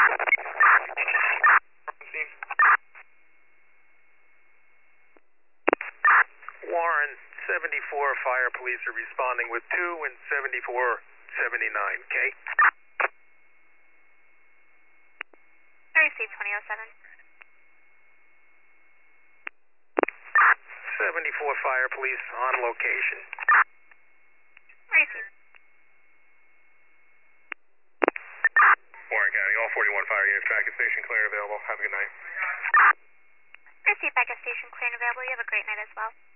Warren, 74 fire police are responding with 2 and 7479, okay? I received 2007. 74 fire police on location. Received. Warren County, all 41 fire units, tracking station clear and available. Have a good night. Received back at station clear and available. You have a great night as well.